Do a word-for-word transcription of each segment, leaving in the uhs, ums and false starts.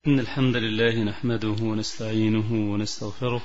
إن الحمد لله نحمده ونستعينه ونستغفره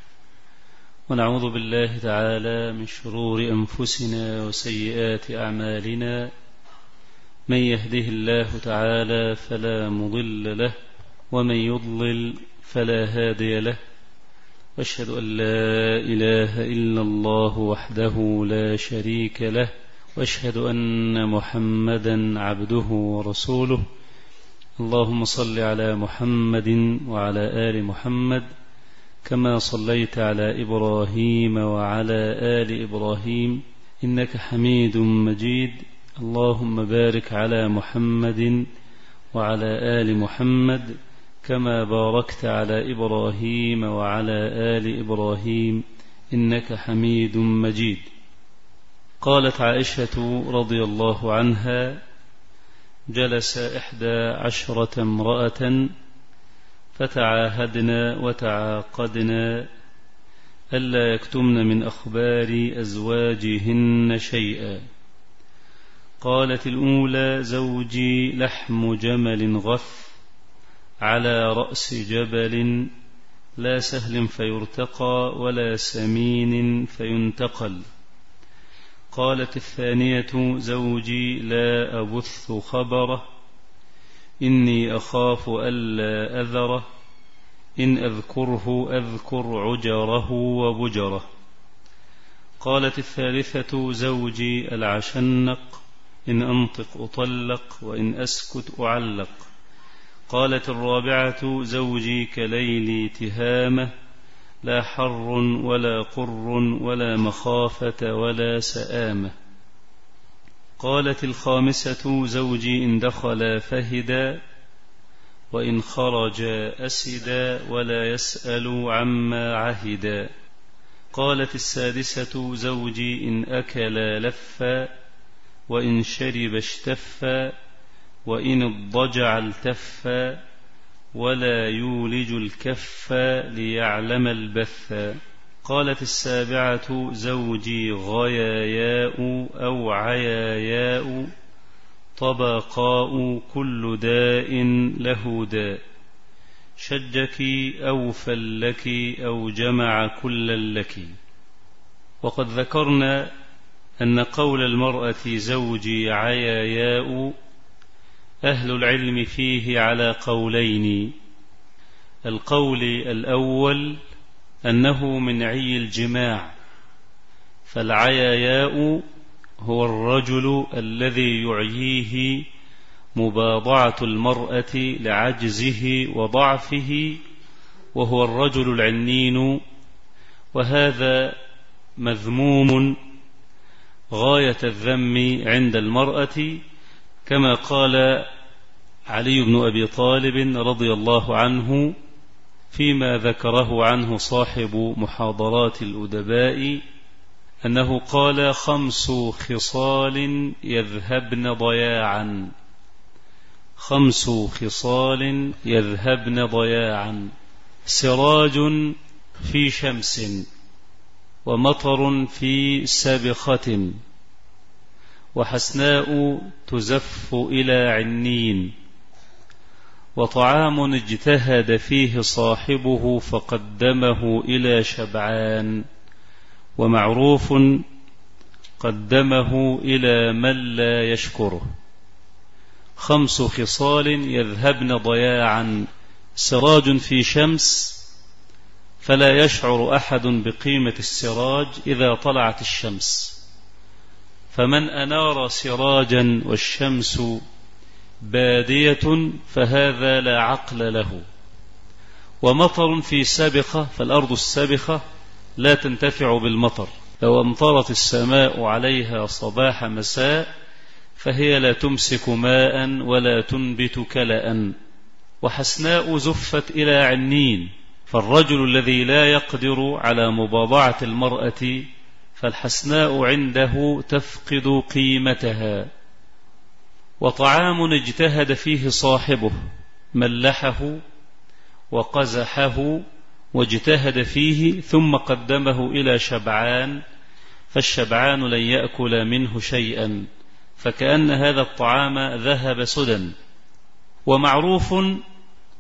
ونعوذ بالله تعالى من شرور أنفسنا وسيئات أعمالنا. من يهده الله تعالى فلا مضل له ومن يضلل فلا هادي له، وأشهد أن لا إله إلا الله وحده لا شريك له، وأشهد أن محمدا عبده ورسوله. اللهم صل على محمد وعلى آل محمد كما صليت على إبراهيم وعلى آل إبراهيم إنك حميد مجيد. اللهم بارك على محمد وعلى آل محمد كما باركت على إبراهيم وعلى آل إبراهيم إنك حميد مجيد. قالت عائشة رضي الله عنها: جلس إحدى عشرة امرأة فتعاهدنا وتعاقدنا ألا يكتمن من أخبار أزواجهن شيئا. قالت الأولى: زوجي لحم جمل غث على رأس جبل، لا سهل فيرتقى ولا سمين فينتقل. قالت الثانية: زوجي لا أبث خبره، إني أخاف ألا أذره، إن أذكره أذكر عجره وبجره. قالت الثالثة: زوجي العشنق، إن أنطق أطلق وإن أسكت أعلق. قالت الرابعة: زوجي كليل تهامة، لا حر ولا قر ولا مخافة ولا سآمة. قالت الخامسة: زوجي إن دخل فهدا وإن خرج أسدا ولا يسأل عما عهدا. قالت السادسة: زوجي إن أكل لفا وإن شرب اشتفا وإن اضطجع التفا ولا يولج الكف ليعلم البث. قالت السابعة: زوجي غياياء أو عياياء، طبقاء كل داء له داء، شجك أو فلك أو جمع كل لك. وقد ذكرنا أن قول المرأة زوجي عياياء أهل العلم فيه على قولين. القول الأول أنه من عي الجماع، فالعياياء هو الرجل الذي يعييه مباضعة المرأة لعجزه وضعفه، وهو الرجل العنين، وهذا مذموم غاية الذم عند المرأة، كما قال علي بن أبي طالب رضي الله عنه فيما ذكره عنه صاحب محاضرات الأدباء أنه قال: خمس خصال يذهبن ضياعا، خمس خصال يذهبن ضياعا: سراج في شمس، ومطر في سبخة، وحسناء تزف إلى عنين، وطعام اجتهد فيه صاحبه فقدمه إلى شبعان، ومعروف قدمه إلى من لا يشكره. خمس خصال يذهبن ضياعا: سراج في شمس، فلا يشعر أحد بقيمة السراج إذا طلعت الشمس، فمن أنار سراجا والشمس بادية فهذا لا عقل له. ومطر في سابخة، فالأرض السابخة لا تنتفع بالمطر، لو أمطرت السماء عليها صباح مساء فهي لا تمسك ماء ولا تنبت كلأ. وحسناء زفت إلى عنين، فالرجل الذي لا يقدر على مباضعة المرأة فالحسناء عنده تفقد قيمتها. وطعام اجتهد فيه صاحبه، ملحه وقزحه واجتهد فيه ثم قدمه إلى شبعان، فالشبعان لن يأكل منه شيئا، فكأن هذا الطعام ذهب سدى. ومعروف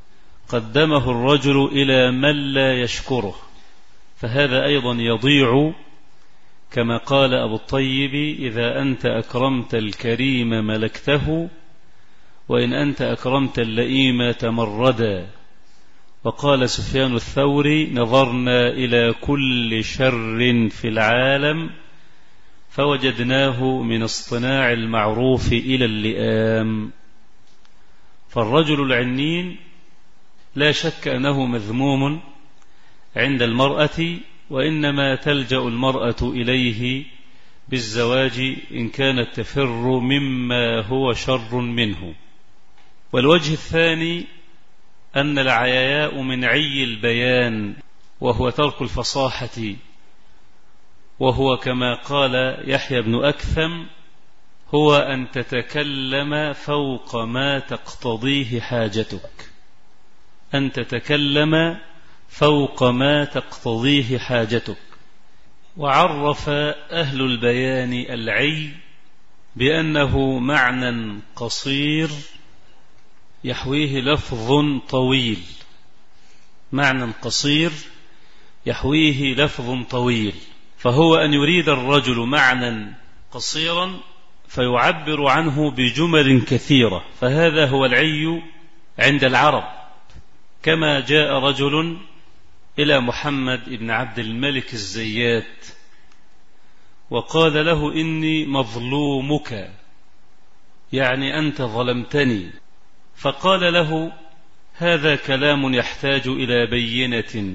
قدمه الرجل إلى من لا يشكره، فهذا أيضا يضيع، كما قال أبو الطيب: إذا أنت أكرمت الكريم ملكته، وإن أنت أكرمت اللئيم تمردا. وقال سفيان الثوري: نظرنا إلى كل شر في العالم فوجدناه من اصطناع المعروف إلى اللئام. فالرجل العنين لا شك أنه مذموم عند المرأة، وإنما تلجأ المرأة إليه بالزواج إن كانت تفر مما هو شر منه. والوجه الثاني أن العياء من عي البيان، وهو ترك الفصاحة، وهو كما قال يحيى بن أكثم: هو أن تتكلم فوق ما تقتضيه حاجتك، أن تتكلم فوق ما تقتضيه حاجتك. وعرف أهل البيان العي بأنه معنى قصير يحويه لفظ طويل، معنى قصير يحويه لفظ طويل، فهو أن يريد الرجل معنى قصيرا فيعبر عنه بجمل كثيرة، فهذا هو العي عند العرب. كما جاء رجل إلى محمد بن عبد الملك الزيات وقال له: إني مظلومك، يعني أنت ظلمتني. فقال له: هذا كلام يحتاج إلى بينة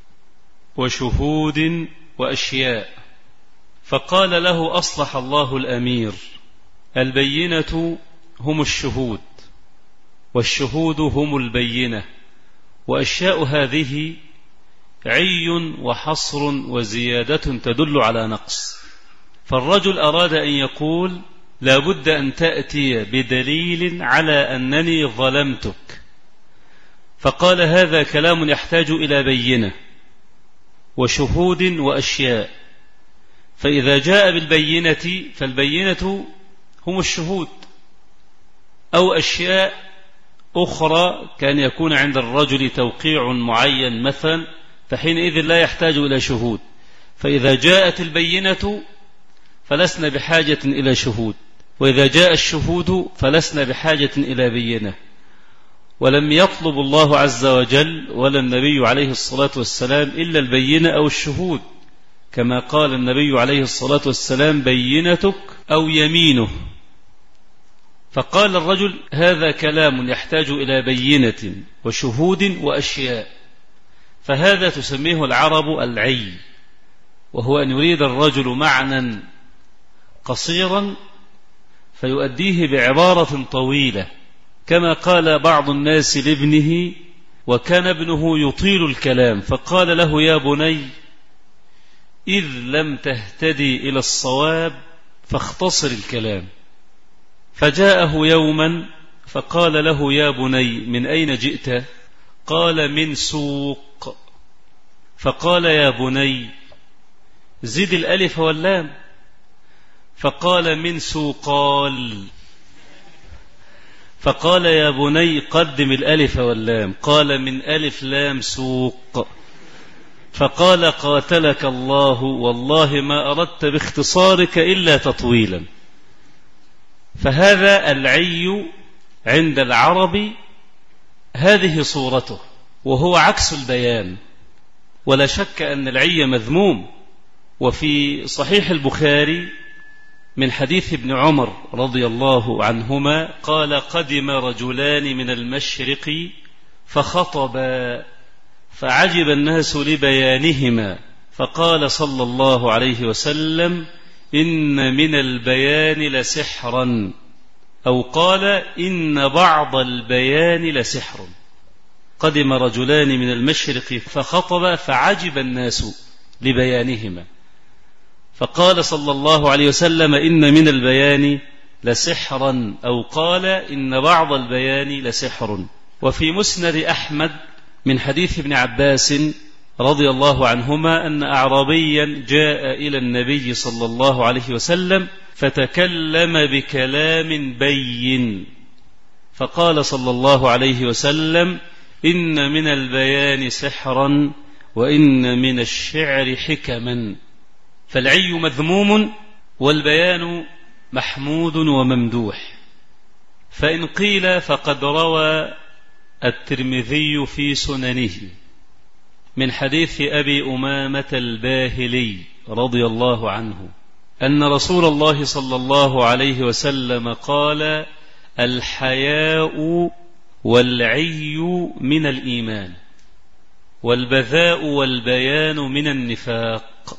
وشهود وأشياء. فقال له: أصلح الله الأمير، البينة هم الشهود، والشهود هم البينة، وأشياء هذه عي وحصر وزيادة تدل على نقص. فالرجل أراد أن يقول: لا بد أن تأتي بدليل على أنني ظلمتك. فقال: هذا كلام يحتاج إلى بينة وشهود وأشياء. فإذا جاء بالبينة فالبينة هم الشهود، أو أشياء أخرى كان يكون عند الرجل توقيع معين مثلا، فحينئذ لا يحتاج إلى شهود. فإذا جاءت البينة فلسنا بحاجة إلى شهود، وإذا جاء الشهود فلسنا بحاجة إلى بينة. ولم يطلب الله عز وجل ولا النبي عليه الصلاة والسلام إلا البينة أو الشهود، كما قال النبي عليه الصلاة والسلام: بينتك أو يمينه. فقال الرجل: هذا كلام يحتاج إلى بينة وشهود وأشياء. فهذا تسميه العرب العي، وهو أن يريد الرجل معنى قصيرا فيؤديه بعبارة طويلة، كما قال بعض الناس لابنه وكان ابنه يطيل الكلام، فقال له: يا بني، إذ لم تهتدي إلى الصواب فاختصر الكلام. فجاءه يوما فقال له: يا بني، من أين جئت؟ قال: من سوق. فقال: يا بني، زد الألف واللام. فقال: من سوقال. فقال: يا بني، قدم الألف واللام. قال: من ألف لام سوق. فقال: قاتلك الله، والله ما أردت باختصارك إلا تطويلا. فهذا العي عند العرب، هذه صورته، وهو عكس البيان. ولا شك أن العي مذموم. وفي صحيح البخاري من حديث ابن عمر رضي الله عنهما قال: قدم رجلان من المشرق فخطبا فعجب الناس لبيانهما، فقال صلى الله عليه وسلم: إن من البيان لسحرا، أو قال: إن بعض البيان لسحر. قدم رجلان من المشرق فخطب فعجب الناس لبيانهما، فقال صلى الله عليه وسلم: إن من البيان لسحرا، أو قال: إن بعض البيان لسحر. وفي مسند أحمد من حديث ابن عباس رضي الله عنهما أن أعرابيا جاء إلى النبي صلى الله عليه وسلم فتكلم بكلام بين، فقال صلى الله عليه وسلم: إن من البيان سحرا وإن من الشعر حكما. فالعي مذموم والبيان محمود وممدوح. فإن قيل فقد روى الترمذي في سننه من حديث أبي أمامة الباهلي رضي الله عنه أن رسول الله صلى الله عليه وسلم قال: الحياء والعي من الإيمان، والبذاء والبيان من النفاق.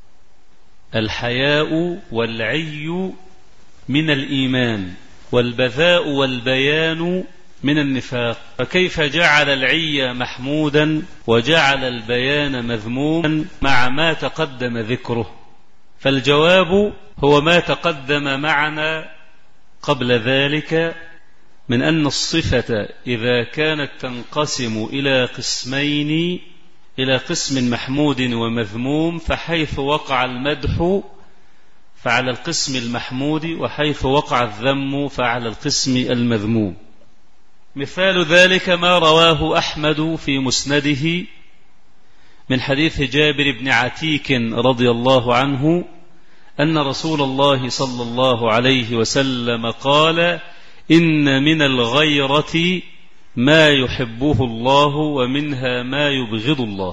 الحياء والعي من الإيمان، والبذاء والبيان من النفاق. فكيف جعل العي محمودا وجعل البيان مذموما مع ما تقدم ذكره؟ فالجواب هو ما تقدم معنا قبل ذلك من أن الصفة إذا كانت تنقسم إلى قسمين، إلى قسم محمود ومذموم، فحيث وقع المدح فعلى القسم المحمود، وحيث وقع الذم فعلى القسم المذموم. مثال ذلك ما رواه أحمد في مسنده من حديث جابر بن عتيك رضي الله عنه أن رسول الله صلى الله عليه وسلم قال: إن من الغيرة ما يحبه الله ومنها ما يبغض الله.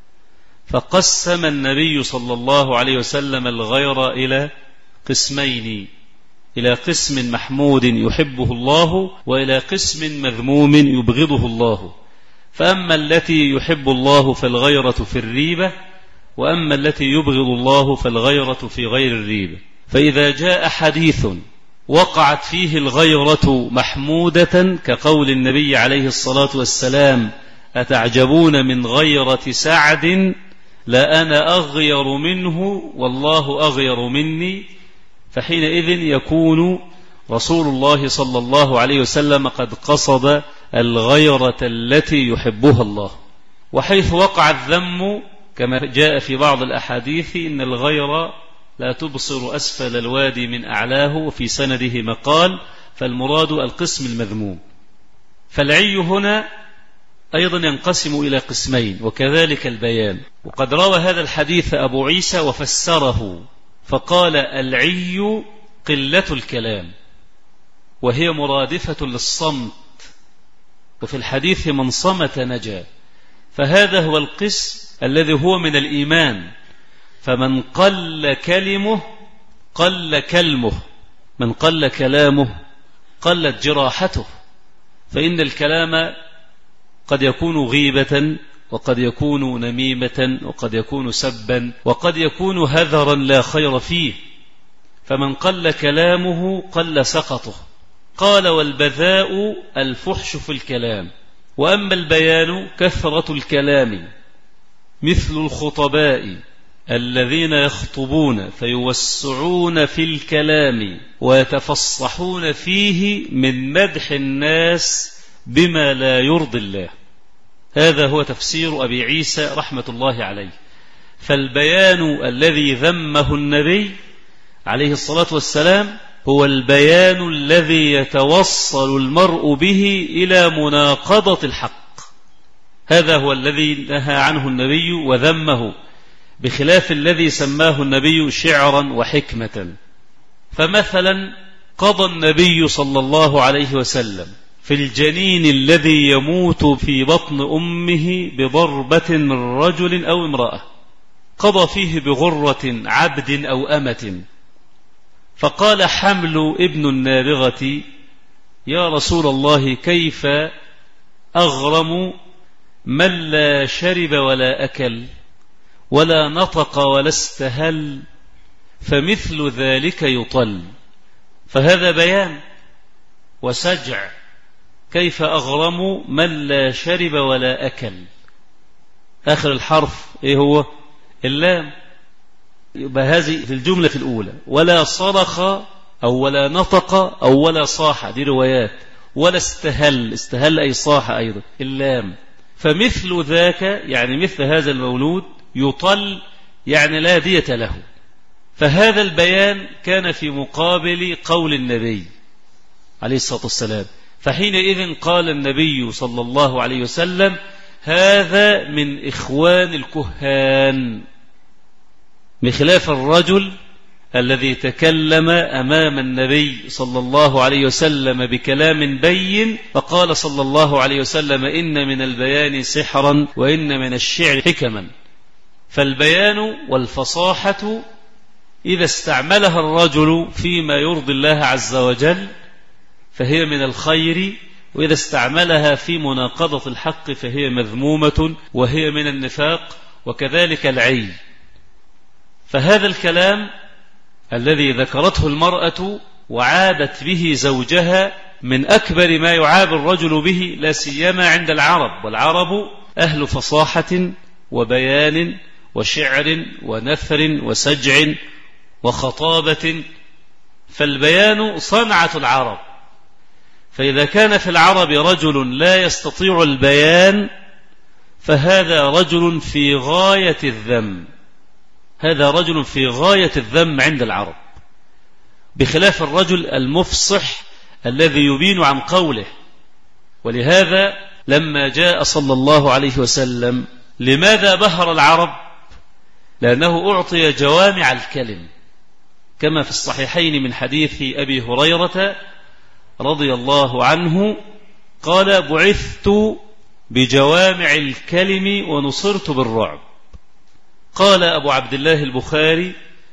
فقسم النبي صلى الله عليه وسلم الغير إلى قسمين، إلى قسم محمود يحبه الله وإلى قسم مذموم يبغضه الله. فأما التي يحب الله فالغيرة في الريبة، وأما التي يبغض الله فالغيرة في غير الريبة. فإذا جاء حديث وقعت فيه الغيرة محمودة كقول النبي عليه الصلاة والسلام: أتعجبون من غيرة سعد لا أنا أغير منه والله أغير مني، فحينئذ يكون رسول الله صلى الله عليه وسلم قد قصد الغيرة التي يحبها الله. وحيث وقع الذم كما جاء في بعض الأحاديث إن الغير لا تبصر أسفل الوادي من أعلاه، وفي سنده مقال، فالمراد القسم المذموم. فالعي هنا أيضا ينقسم إلى قسمين، وكذلك البيان. وقد روى هذا الحديث أبو عيسى وفسره فقال: العي قلة الكلام، وهي مرادفة للصمت، وفي الحديث من صمت نجا. فهذا هو القسم الذي هو من الإيمان. فمن قل كلمه قل كلمه، من قل كلامه قلت جراحته. فإن الكلام قد يكون غيبة، وقد يكون نميمة، وقد يكون سبا، وقد يكون هذرا لا خير فيه. فمن قل كلامه قل سقطه. قال: والبذاء الفحش في الكلام. وأما البيان كثرة الكلام، مثل الخطباء الذين يخطبون فيوسعون في الكلام ويتفصحون فيه من مدح الناس بما لا يرضي الله. هذا هو تفسير أبي عيسى رحمة الله عليه. فالبيان الذي ذمه النبي عليه الصلاة والسلام هو البيان الذي يتوصل المرء به إلى مناقضة الحق. هذا هو الذي نهى عنه النبي وذمه، بخلاف الذي سماه النبي شعرا وحكمة. فمثلا قضى النبي صلى الله عليه وسلم في الجنين الذي يموت في بطن أمه بضربة من رجل أو امرأة، قضى فيه بغرة عبد أو أمة. فقال حمل ابن النابغة: يا رسول الله، كيف أغرم من لا شرب ولا أكل ولا نطق ولا استهل، فمثل ذلك يطل. فهذا بيان وسجع. كيف أغرم من لا شرب ولا أكل؟ آخر الحرف إيه هو؟ اللام. يبقى هذه في الجملة في الأولى. ولا صرخ أو ولا نطق أو ولا صاح، دي روايات. ولا استهل، استهل أي صاح أيضا، اللام. فمثل ذاك يعني مثل هذا المولود يطل، يعني لا دية له. فهذا البيان كان في مقابل قول النبي عليه الصلاة والسلام: فحينئذ قال النبي صلى الله عليه وسلم: هذا من إخوان الكهان، بخلاف الرجل الذي تكلم أمام النبي صلى الله عليه وسلم بكلام بين، فقال صلى الله عليه وسلم: إن من البيان سحرا وإن من الشعر حكما. فالبيان والفصاحة إذا استعملها الرجل فيما يرضي الله عز وجل فهي من الخير، وإذا استعملها في مناقضة الحق فهي مذمومة وهي من النفاق، وكذلك العي. فهذا الكلام الذي ذكرته المرأة وعابت به زوجها من أكبر ما يعاب الرجل به، لا سيما عند العرب، والعرب أهل فصاحة وبيان وشعر ونثر وسجع وخطابة، فالبيان صنعة العرب. فإذا كان في العرب رجل لا يستطيع البيان فهذا رجل في غاية الذم، هذا رجل في غاية الذم عند العرب، بخلاف الرجل المفصح الذي يبين عن قوله. ولهذا لما جاء صلى الله عليه وسلم، لماذا بهر العرب؟ لأنه أعطي جوامع الكلم، كما في الصحيحين من حديث أبي هريرة رضي الله عنه قال: بعثت بجوامع الكلم ونصرت بالرعب. قال أبو عبد الله البخاري: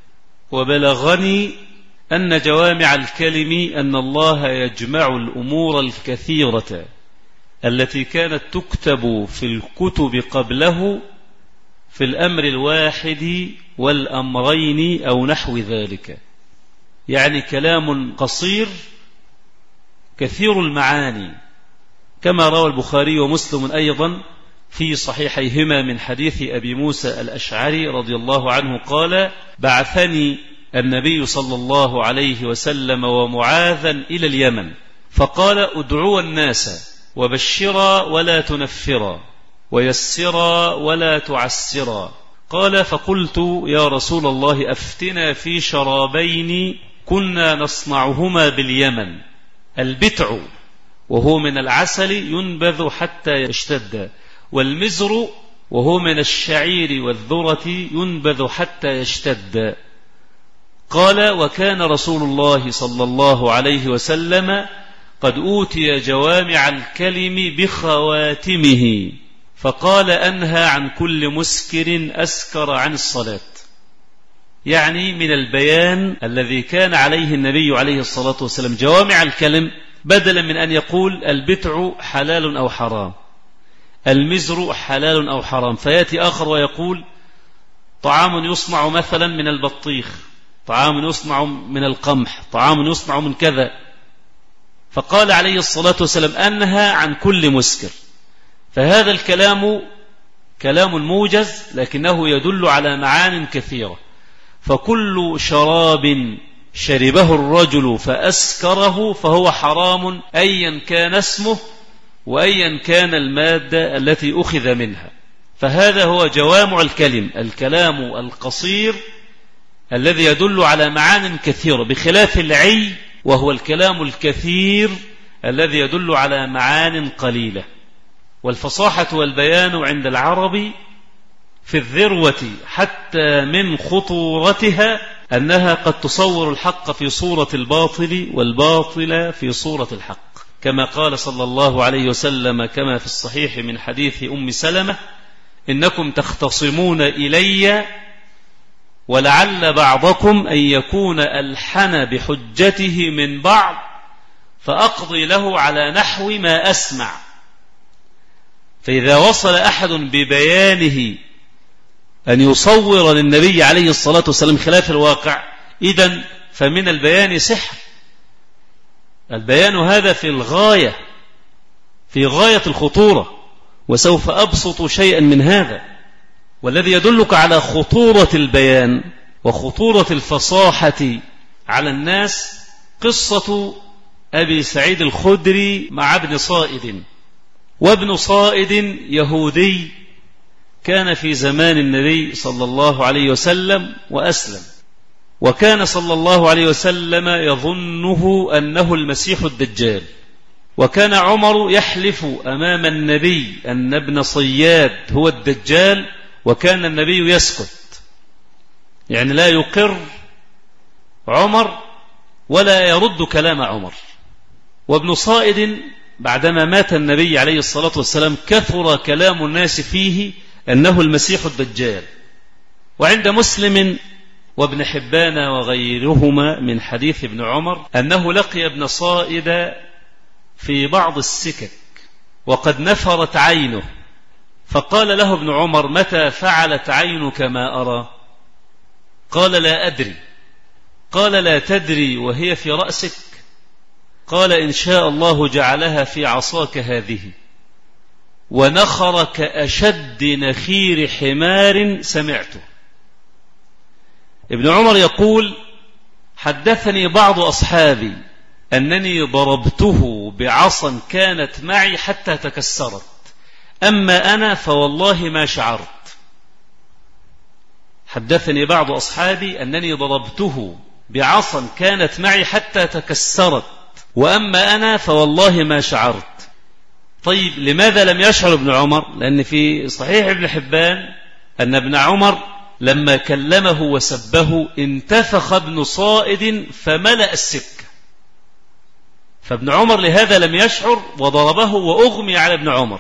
وبلغني أن جوامع الكلم أن الله يجمع الأمور الكثيرة التي كانت تكتب في الكتب قبله في الأمر الواحد والأمرين أو نحو ذلك، يعني كلام قصير كثير المعاني، كما روى البخاري ومسلم أيضا في صحيحيهما من حديث أبي موسى الأشعري رضي الله عنه قال: بعثني النبي صلى الله عليه وسلم ومعاذا إلى اليمن، فقال: ادعوا الناس وبشرا ولا تنفرا ويسرا ولا تعسرا. قال: فقلت يا رسول الله أفتنا في شرابين كنا نصنعهما باليمن، البتع وهو من العسل ينبذ حتى يشتد، والمزر وهو من الشعير والذرة ينبذ حتى يشتد. قال: وكان رسول الله صلى الله عليه وسلم قد أوتي جوامع الكلم بخواتمه، فقال: أنهى عن كل مسكر أسكر عن الصلاة. يعني من البيان الذي كان عليه النبي عليه الصلاة والسلام جوامع الكلم، بدلا من أن يقول البتع حلال أو حرام، المزر حلال أو حرام، فيأتي آخر ويقول طعام يصنع مثلا من البطيخ، طعام يصنع من القمح، طعام يصنع من كذا. فقال عليه الصلاة والسلام: أنهى عن كل مسكر. فهذا الكلام كلام موجز، لكنه يدل على معان كثيرة. فكل شراب شربه الرجل فأسكره فهو حرام، أيا كان اسمه وأيا كان المادة التي أخذ منها. فهذا هو جوامع الكلم، الكلام القصير الذي يدل على معان كثيرة، بخلاف العي وهو الكلام الكثير الذي يدل على معان قليلة. والفصاحة والبيان عند العرب في الذروة حتى من خطورتها أنها قد تصور الحق في صورة الباطل والباطل في صورة الحق، كما قال صلى الله عليه وسلم كما في الصحيح من حديث أم سلمة: إنكم تختصمون إلي ولعل بعضكم أن يكون ألحن بحجته من بعض فأقضي له على نحو ما أسمع. فإذا وصل أحد ببيانه أن يصور للنبي عليه الصلاة والسلام خلاف الواقع، إذن فمن البيان سحر. البيان هذا في الغاية في غاية الخطورة، وسوف أبسط شيئا من هذا. والذي يدلك على خطورة البيان وخطورة الفصاحة على الناس قصة أبي سعيد الخدري مع ابن صائد. وابن صائد يهودي كان في زمان النبي صلى الله عليه وسلم وأسلم، وكان صلى الله عليه وسلم يظنه أنه المسيح الدجال، وكان عمر يحلف أمام النبي أن ابن صياد هو الدجال، وكان النبي يسكت، يعني لا يقر عمر ولا يرد كلام عمر. وابن صائد بعدما مات النبي عليه الصلاة والسلام كثر كلام الناس فيه أنه المسيح الدجال. وعند مسلم وابن حبان وغيرهما من حديث ابن عمر أنه لقي ابن صائد في بعض السكك وقد نفرت عينه، فقال له ابن عمر: متى فعلت عينك ما أرى؟ قال: لا أدري. قال: لا تدري وهي في رأسك؟ قال: إن شاء الله جعلها في عصاك هذه. ونخر كأشد نخير حمار سمعته. ابن عمر يقول: حدثني بعض أصحابي أنني ضربته بعصا كانت معي حتى تكسرت، أما أنا فوالله ما شعرت. حدثني بعض أصحابي أنني ضربته بعصا كانت معي حتى تكسرت، وأما أنا فوالله ما شعرت. طيب لماذا لم يشعر ابن عمر؟ لأن في صحيح ابن حبان أن ابن عمر لما كلمه وسبه انتفخ ابن صائد فملأ السكة، فابن عمر لهذا لم يشعر وضربه وأغمي على ابن عمر.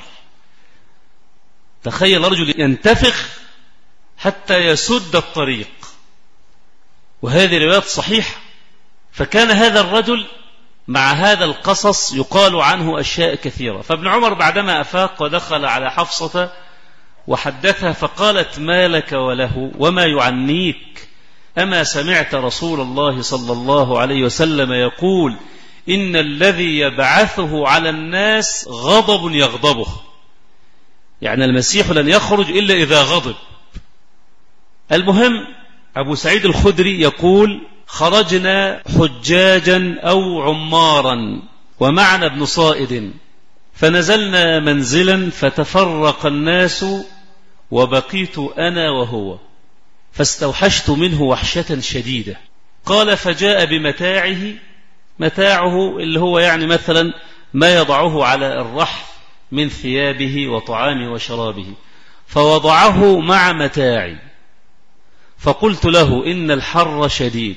تخيل رجل ينتفخ حتى يسد الطريق، وهذه روايات صحيحة. فكان هذا الرجل مع هذا القصص يقال عنه أشياء كثيرة. فابن عمر بعدما أفاق ودخل على حفصة وحدثها فقالت: ما لك وله وما يعنيك؟ أما سمعت رسول الله صلى الله عليه وسلم يقول: إن الذي يبعثه على الناس غضب يغضبه، يعني المسيح لن يخرج إلا إذا غضب. المهم أبو سعيد الخدري يقول: خرجنا حجاجا أو عمارا ومعنا ابن صائد، فنزلنا منزلا فتفرق الناس وبقيت أنا وهو، فاستوحشت منه وحشة شديدة. قال: فجاء بمتاعه، متاعه اللي هو يعني مثلا ما يضعه على الرحل من ثيابه وطعامه وشرابه، فوضعه مع متاعي، فقلت له: إن الحر شديد،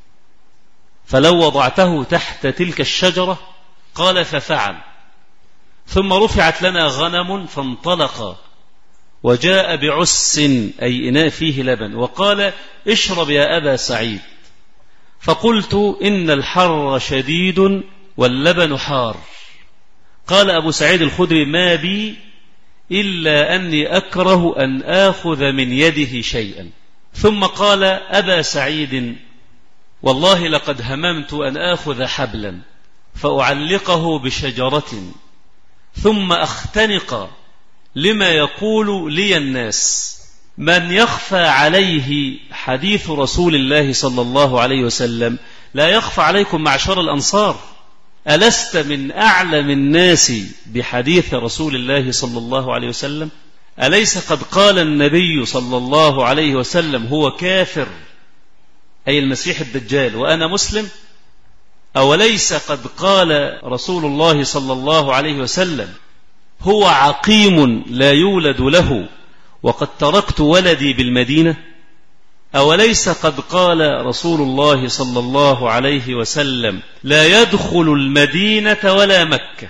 فلو وضعته تحت تلك الشجرة. قال: ففعل. ثم رفعت لنا غنم فانطلق، وجاء بعس أي إناء فيه لبن، وقال: اشرب يا أبا سعيد. فقلت: إن الحر شديد واللبن حار. قال أبو سعيد الخدري: ما بي إلا أني أكره أن آخذ من يده شيئا. ثم قال: أبا سعيد، والله لقد هممت أن آخذ حبلا فأعلقه بشجرة ثم أختنق لما يقول لي الناس. من يخفى عليه حديث رسول الله صلى الله عليه وسلم لا يخفى عليكم معشر الأنصار. ألست من أعلم الناس بحديث رسول الله صلى الله عليه وسلم؟ أليس قد قال النبي صلى الله عليه وسلم: هو كافر، أي المسيح الدجال، وأنا مسلم؟ أوليس قد قال رسول الله صلى الله عليه وسلم: هو عقيم لا يولد له، وقد تركت ولدي بالمدينة؟ أوليس قد قال رسول الله صلى الله عليه وسلم: لا يدخل المدينة ولا مكة،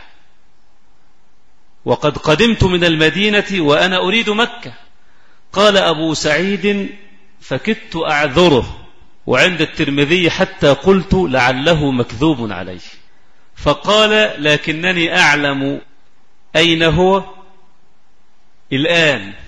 وقد قدمت من المدينة وأنا أريد مكة؟ قال أبو سعيد: فكدت أعذره، وعند الترمذي حتى قلت لعله مكذوب عليه. فقال: لكنني أعلم أين هو الآن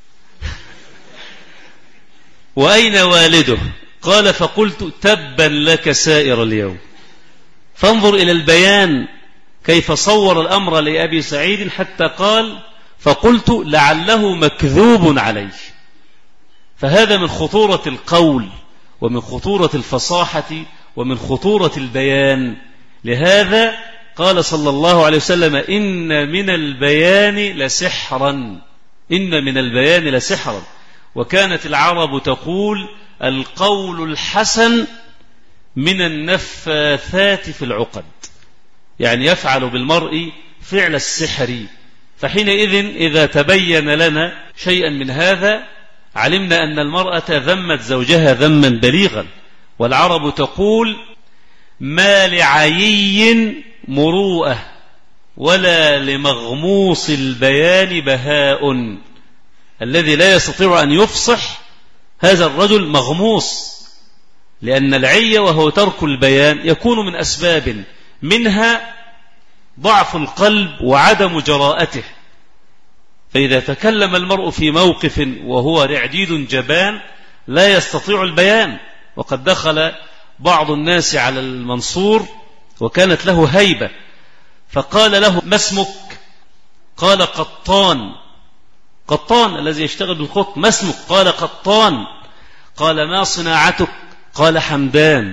وأين والده. قال: فقلت: تبا لك سائر اليوم. فانظر إلى البيان كيف صور الأمر لأبي سعيد حتى قال: فقلت لعله مكذوب عليه. فهذا من خطورة القول ومن خطورة الفصاحة ومن خطورة البيان. لهذا قال صلى الله عليه وسلم: إن من البيان لسحرا، إن من البيان لسحرا. وكانت العرب تقول: القول الحسن من النفاثات في العقد، يعني يفعل بالمرء فعل السحر. فحينئذ إذا تبين لنا شيئا من هذا علمنا أن المرأة ذمت زوجها ذما بليغا. والعرب تقول: ما لعيي مروءة ولا لمغموص البيان بهاء. الذي لا يستطيع أن يفصح هذا الرجل مغموص، لأن العي وهو ترك البيان يكون من أسباب، منها ضعف القلب وعدم جراءته. فإذا تكلم المرء في موقف وهو رعديد جبان لا يستطيع البيان. وقد دخل بعض الناس على المنصور وكانت له هيبة، فقال له: ما اسمك؟ قال: قطان. قطان الذي يشتغل بالخط. ما اسمك؟ قال: قطان. قال: ما صناعتك؟ قال: حمدان.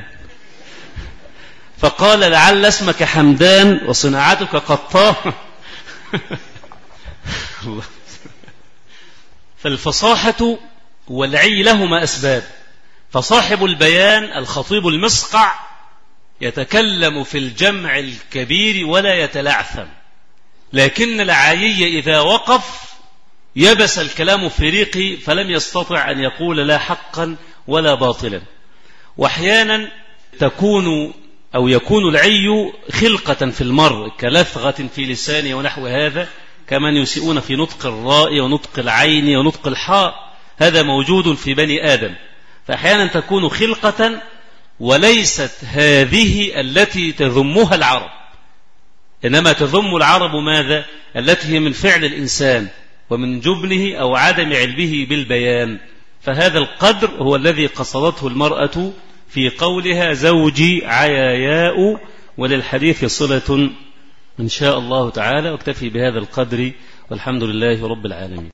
فقال: لعل اسمك حمدان وصناعتك قطان. فالفصاحة والعي لهما أسباب. فصاحب البيان الخطيب المصقع يتكلم في الجمع الكبير ولا يتلعثم، لكن العايي إذا وقف يبس الكلام في ريقه فلم يستطع أن يقول لا حقا ولا باطلا. وأحيانا تكون أو يكون العي خلقة في المرء كلثغة في لسانه ونحو هذا، كمن يسيئون في نطق الراء ونطق العين ونطق الحاء، هذا موجود في بني آدم. فأحيانا تكون خلقة وليست هذه التي تذمها العرب، إنما تذم العرب ماذا؟ التي هي من فعل الإنسان ومن جبنه أو عدم علمه بالبيان. فهذا القدر هو الذي قصدته المرأة في قولها: زوجي عياياء. وللحديث صلة إن شاء الله تعالى. واكتفي بهذا القدر والحمد لله رب العالمين.